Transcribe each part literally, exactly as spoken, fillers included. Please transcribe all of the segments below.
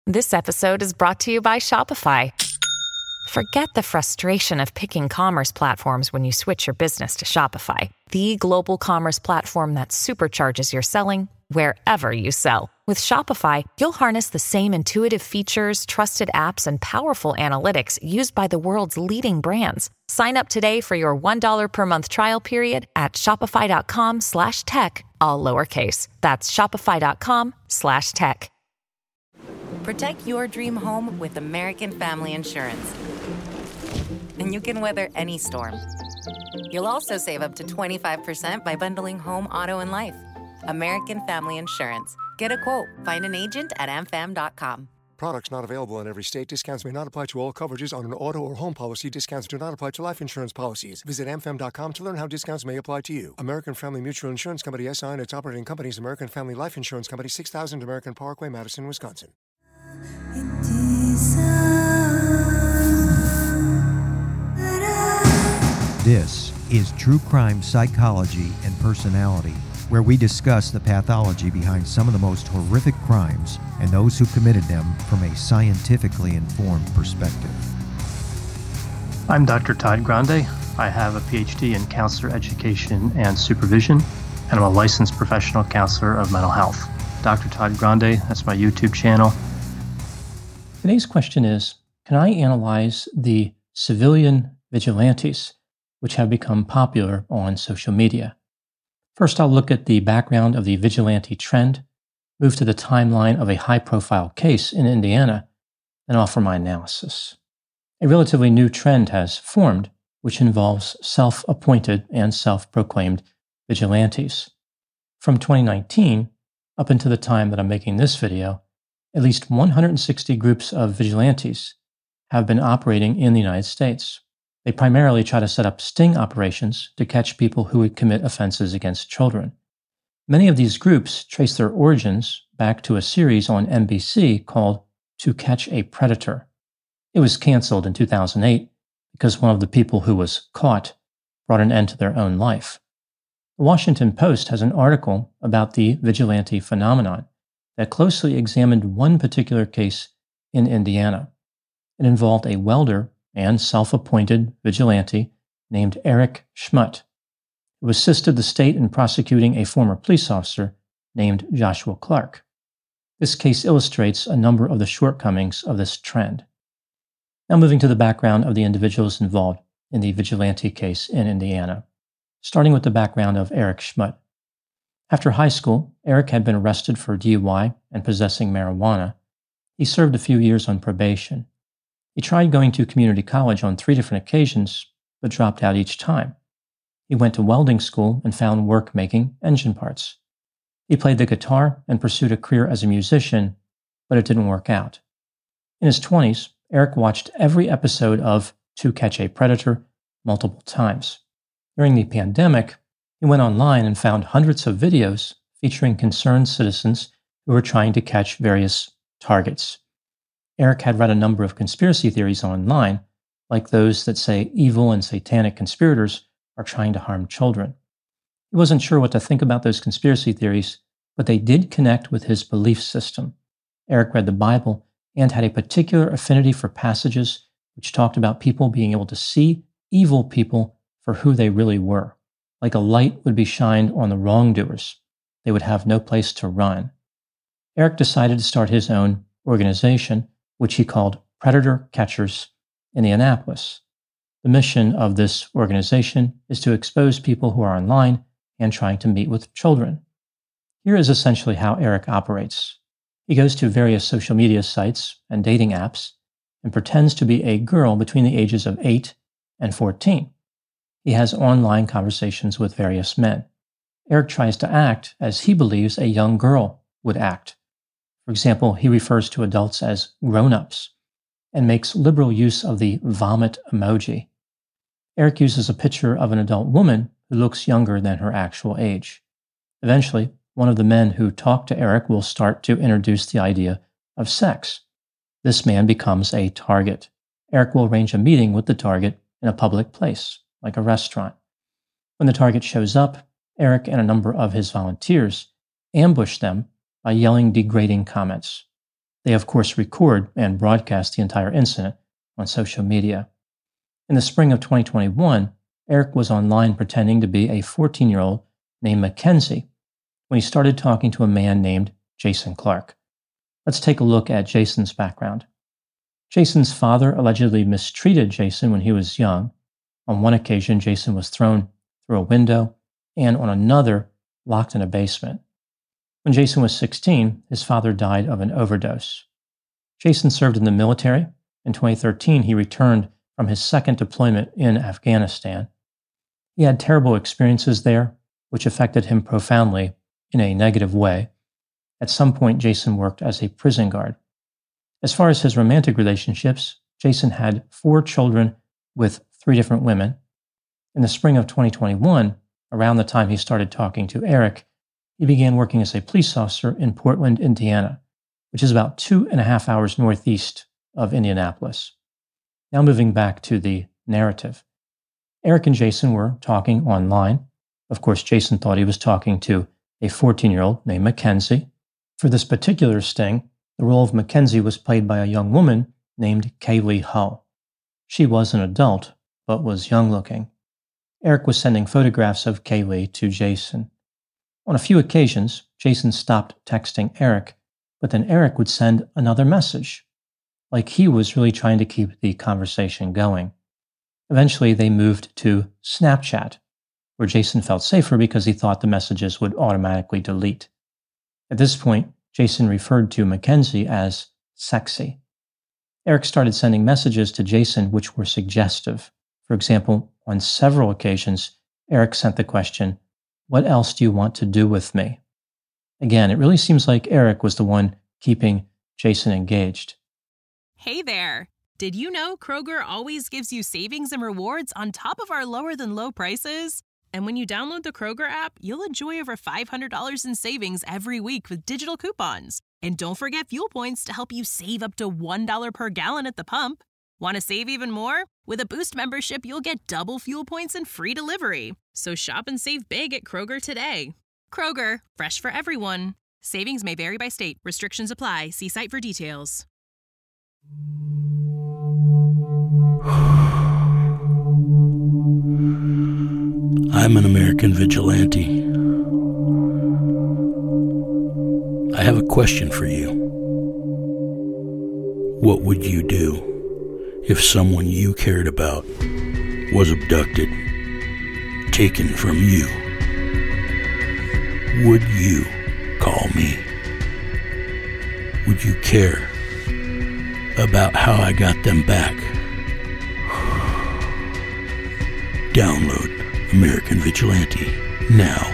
This episode is brought to you by Shopify. Forget the frustration of picking commerce platforms when you switch your business to Shopify, the global commerce platform that supercharges your selling wherever you sell. With Shopify, you'll harness the same intuitive features, trusted apps, and powerful analytics used by the world's leading brands. Sign up today for your one dollar per month trial period at shopify.com slash tech, all lowercase. That's shopify.com slash tech. Protect your dream home with American Family Insurance. And you can weather any storm. You'll also save up to twenty-five percent by bundling home, auto, and life. American Family Insurance. Get a quote. Find an agent at a m fam dot com. Products not available in every state. Discounts may not apply to all coverages on an auto or home policy. Discounts do not apply to life insurance policies. Visit a m fam dot com to learn how discounts may apply to you. American Family Mutual Insurance Company, S I and its operating companies, American Family Life Insurance Company, six thousand American Parkway, Madison, Wisconsin. This is True Crime Psychology and Personality, where we discuss the pathology behind some of the most horrific crimes and those who committed them from a scientifically informed perspective. I'm Doctor Todd Grande. I have a P H D in counselor education and supervision, and I'm a licensed professional counselor of mental health. Doctor Todd Grande, that's my YouTube channel. Today's question is, can I analyze the civilian vigilantes which have become popular on social media? First, I'll look at the background of the vigilante trend, move to the timeline of a high-profile case in Indiana, and offer my analysis. A relatively new trend has formed, which involves self-appointed and self-proclaimed vigilantes. From twenty nineteen, up until the time that I'm making this video, at least one hundred sixty groups of vigilantes have been operating in the United States. They primarily try to set up sting operations to catch people who would commit offenses against children. Many of these groups trace their origins back to a series on N B C called To Catch a Predator. It was canceled in two thousand eight because one of the people who was caught brought an end to their own life. The Washington Post has an article about the vigilante phenomenon that closely examined one particular case in Indiana. It involved a welder and self-appointed vigilante named Eric Schmutt, who assisted the state in prosecuting a former police officer named Joshua Clark. This case illustrates a number of the shortcomings of this trend. Now moving to the background of the individuals involved in the vigilante case in Indiana, starting with the background of Eric Schmutt. After high school, Eric had been arrested for D U I and possessing marijuana. He served a few years on probation. He tried going to community college on three different occasions, but dropped out each time. He went to welding school and found work making engine parts. He played the guitar and pursued a career as a musician, but it didn't work out. In his twenties, Eric watched every episode of To Catch a Predator multiple times. During the pandemic, he went online and found hundreds of videos featuring concerned citizens who were trying to catch various targets. Eric had read a number of conspiracy theories online, like those that say evil and satanic conspirators are trying to harm children. He wasn't sure what to think about those conspiracy theories, but they did connect with his belief system. Eric read the Bible and had a particular affinity for passages which talked about people being able to see evil people for who they really were. Like a light would be shined on the wrongdoers. They would have no place to run. Eric decided to start his own organization, which he called Predator Catchers Indianapolis. The mission of this organization is to expose people who are online and trying to meet with children. Here is essentially how Eric operates. He goes to various social media sites and dating apps and pretends to be a girl between the ages of eight and fourteen. He has online conversations with various men. Eric tries to act as he believes a young girl would act. For example, he refers to adults as grown-ups and makes liberal use of the vomit emoji. Eric uses a picture of an adult woman who looks younger than her actual age. Eventually, one of the men who talk to Eric will start to introduce the idea of sex. This man becomes a target. Eric will arrange a meeting with the target in a public place, like a restaurant. When the target shows up, Eric and a number of his volunteers ambush them by yelling degrading comments. They, of course, record and broadcast the entire incident on social media. In the spring of twenty twenty-one, Eric was online pretending to be a fourteen-year-old named Mackenzie when he started talking to a man named Jason Clark. Let's take a look at Jason's background. Jason's father allegedly mistreated Jason when he was young. On one occasion, Jason was thrown through a window, and on another, locked in a basement. When Jason was sixteen, his father died of an overdose. Jason served in the military. In twenty thirteen, he returned from his second deployment in Afghanistan. He had terrible experiences there, which affected him profoundly in a negative way. At some point, Jason worked as a prison guard. As far as his romantic relationships, Jason had four children with three different women. In the spring of twenty twenty-one, around the time he started talking to Eric, he began working as a police officer in Portland, Indiana, which is about two and a half hours northeast of Indianapolis. Now moving back to the narrative. Eric and Jason were talking online. Of course, Jason thought he was talking to a fourteen-year-old named Mackenzie. For this particular sting, the role of Mackenzie was played by a young woman named Kaylee Hull. She was an adult, but was young-looking. Eric was sending photographs of Kaylee to Jason. On a few occasions, Jason stopped texting Eric, but then Eric would send another message, like he was really trying to keep the conversation going. Eventually, they moved to Snapchat, where Jason felt safer because he thought the messages would automatically delete. At this point, Jason referred to Mackenzie as sexy. Eric started sending messages to Jason which were suggestive. For example, on several occasions, Eric sent the question, "What else do you want to do with me?" Again, it really seems like Eric was the one keeping Jason engaged. Hey there! Did you know Kroger always gives you savings and rewards on top of our lower-than-low prices? And when you download the Kroger app, you'll enjoy over five hundred dollars in savings every week with digital coupons. And don't forget fuel points to help you save up to one dollar per gallon at the pump. Want to save even more? With a Boost membership, you'll get double fuel points and free delivery. So shop and save big at Kroger today. Kroger, fresh for everyone. Savings may vary by state. Restrictions apply. See site for details. I'm an American vigilante. I have a question for you. What would you do if someone you cared about was abducted, taken from you? Would you call me? Would you care about how I got them back? Download American Vigilante now.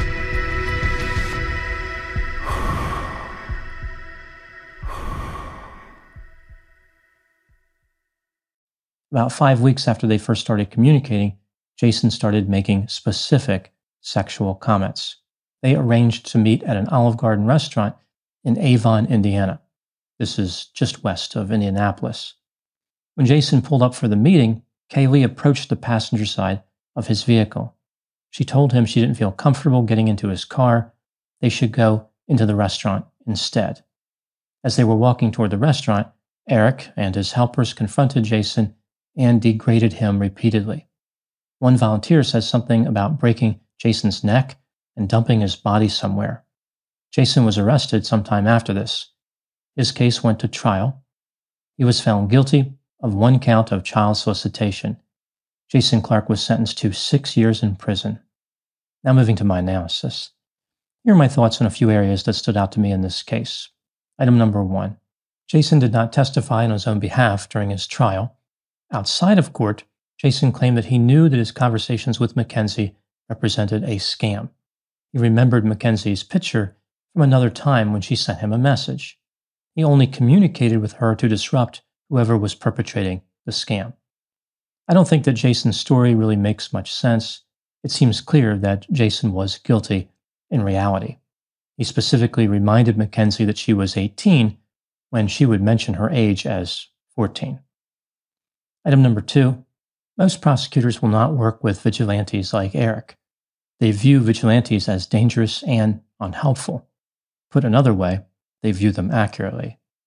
About five weeks after they first started communicating, Jason started making specific sexual comments. They arranged to meet at an Olive Garden restaurant in Avon, Indiana. This is just west of Indianapolis. When Jason pulled up for the meeting, Kaylee approached the passenger side of his vehicle. She told him she didn't feel comfortable getting into his car. They should go into the restaurant instead. As they were walking toward the restaurant, Eric and his helpers confronted Jason and degraded him repeatedly. One volunteer says something about breaking Jason's neck and dumping his body somewhere. Jason was arrested sometime after this. His case went to trial. He was found guilty of one count of child solicitation. Jason Clark was sentenced to six years in prison. Now moving to my analysis. Here are my thoughts on a few areas that stood out to me in this case. Item number one. Jason did not testify on his own behalf during his trial. Outside of court, Jason claimed that he knew that his conversations with Mackenzie represented a scam. He remembered Mackenzie's picture from another time when she sent him a message. He only communicated with her to disrupt whoever was perpetrating the scam. I don't think that Jason's story really makes much sense. It seems clear that Jason was guilty in reality. He specifically reminded Mackenzie that she was eighteen when she would mention her age as fourteen. Item number two, most prosecutors will not work with vigilantes like Eric. They view vigilantes as dangerous and unhelpful. Put another way, they view them accurately.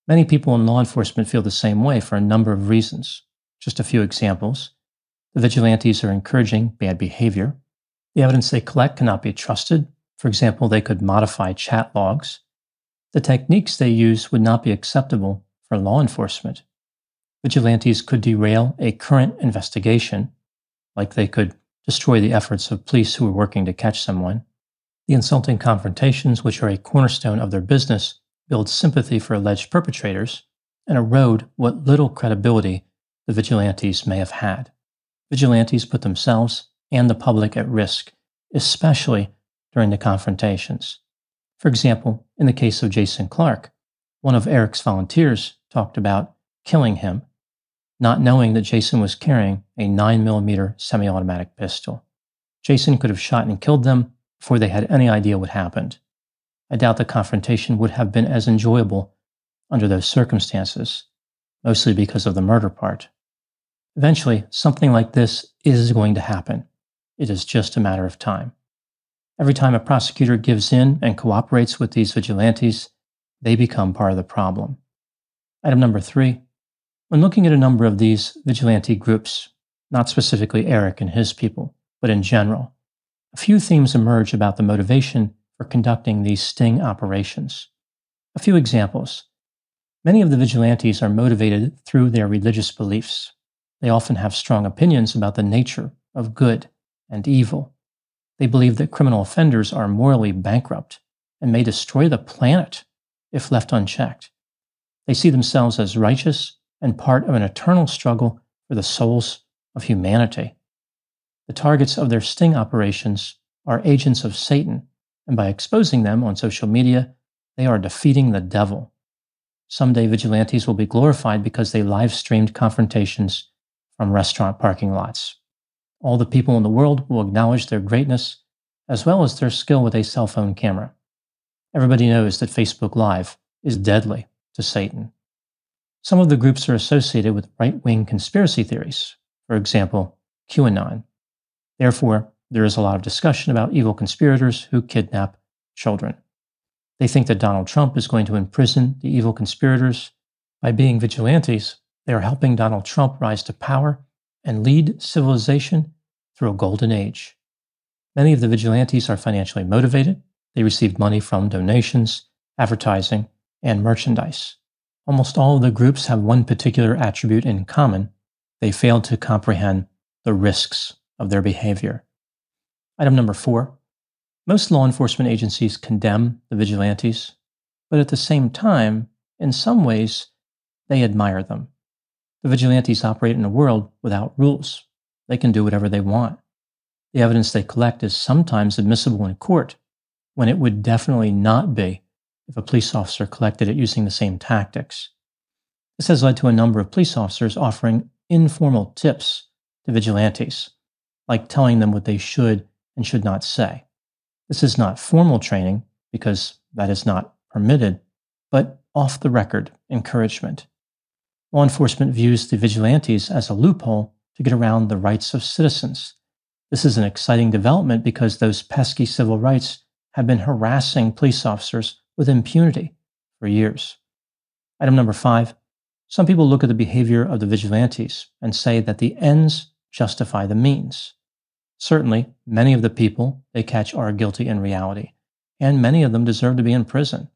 Many people in law enforcement feel the same way for a number of reasons. Just a few examples. The vigilantes are encouraging bad behavior. The evidence they collect cannot be trusted. For example, they could modify chat logs. The techniques they use would not be acceptable for law enforcement. Vigilantes could derail a current investigation, like they could destroy the efforts of police who are working to catch someone. The insulting confrontations, which are a cornerstone of their business, build sympathy for alleged perpetrators and erode what little credibility the vigilantes may have had. Vigilantes put themselves and the public at risk, especially during the confrontations. For example, in the case of Jason Clark, one of Eric's volunteers talked about killing him, not knowing that Jason was carrying a nine millimeter semi-automatic pistol. Jason could have shot and killed them before they had any idea what happened. I doubt the confrontation would have been as enjoyable under those circumstances, mostly because of the murder part. Eventually, something like this is going to happen. It is just a matter of time. Every time a prosecutor gives in and cooperates with these vigilantes, they become part of the problem. Item number three. When looking at a number of these vigilante groups, not specifically Eric and his people, but in general, a few themes emerge about the motivation for conducting these sting operations. A few examples. Many of the vigilantes are motivated through their religious beliefs. They often have strong opinions about the nature of good and evil. They believe that criminal offenders are morally bankrupt and may destroy the planet if left unchecked. They see themselves as righteous and part of an eternal struggle for the souls of humanity. The targets of their sting operations are agents of Satan, and by exposing them on social media, they are defeating the devil. Someday vigilantes will be glorified because they live-streamed confrontations from restaurant parking lots. All the people in the world will acknowledge their greatness as well as their skill with a cell phone camera. Everybody knows that Facebook Live is deadly to Satan. Some of the groups are associated with right-wing conspiracy theories, for example, QAnon. Therefore, there is a lot of discussion about evil conspirators who kidnap children. They think that Donald Trump is going to imprison the evil conspirators. By being vigilantes, they are helping Donald Trump rise to power and lead civilization through a golden age. Many of the vigilantes are financially motivated. They receive money from donations, advertising, and merchandise. Almost all of the groups have one particular attribute in common. They fail to comprehend the risks of their behavior. Item number four. Most law enforcement agencies condemn the vigilantes, but at the same time, in some ways, they admire them. The vigilantes operate in a world without rules. They can do whatever they want. The evidence they collect is sometimes admissible in court, when it would definitely not be if a police officer collected it using the same tactics. This has led to a number of police officers offering informal tips to vigilantes, like telling them what they should and should not say. This is not formal training, because that is not permitted, but off-the-record encouragement. Law enforcement views the vigilantes as a loophole to get around the rights of citizens. This is an exciting development because those pesky civil rights have been harassing police officers with impunity for years. Item number five. Some people look at the behavior of the vigilantes and say that the ends justify the means. Certainly, many of the people they catch are guilty in reality, and many of them deserve to be in prison.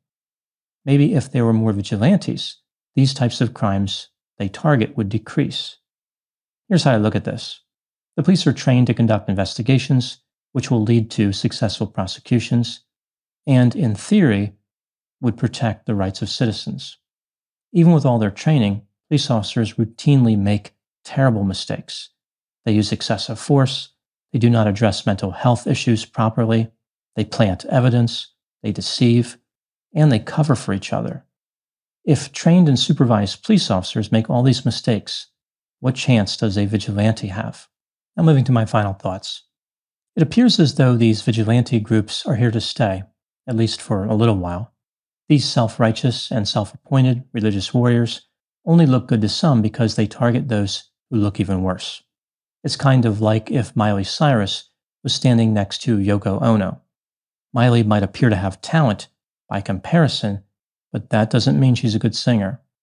Maybe if there were more vigilantes, these types of crimes they target would decrease. Here's how I look at this. The police are trained to conduct investigations, which will lead to successful prosecutions, and in theory, would protect the rights of citizens. Even with all their training, police officers routinely make terrible mistakes. They use excessive force, they do not address mental health issues properly, they plant evidence, they deceive, and they cover for each other. If trained and supervised police officers make all these mistakes, what chance does a vigilante have? Now moving to my final thoughts. It appears as though these vigilante groups are here to stay, at least for a little while. These self-righteous and self-appointed religious warriors only look good to some because they target those who look even worse. It's kind of like if Miley Cyrus was standing next to Yoko Ono. Miley might appear to have talent by comparison, but that doesn't mean she's a good singer.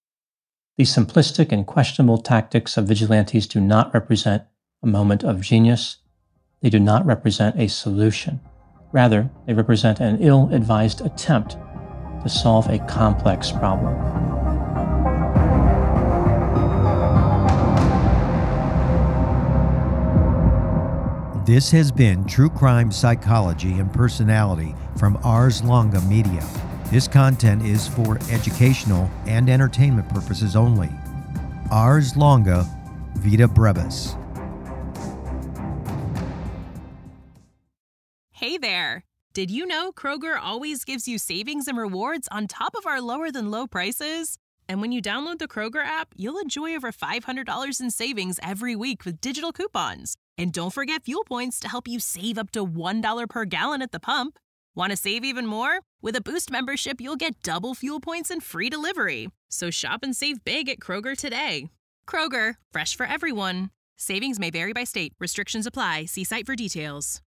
The simplistic and questionable tactics of vigilantes do not represent a moment of genius. They do not represent a solution. Rather, they represent an ill-advised attempt to solve a complex problem. This has been True Crime Psychology and Personality from Ars Longa Media. This content is for educational and entertainment purposes only. Ars Longa, Vita Brevis. Hey there! Did you know Kroger always gives you savings and rewards on top of our lower-than-low prices? And when you download the Kroger app, you'll enjoy over five hundred dollars in savings every week with digital coupons. And don't forget fuel points to help you save up to one dollar per gallon at the pump. Want to save even more? With a Boost membership, you'll get double fuel points and free delivery. So shop and save big at Kroger today. Kroger, fresh for everyone. Savings may vary by state. Restrictions apply. See site for details.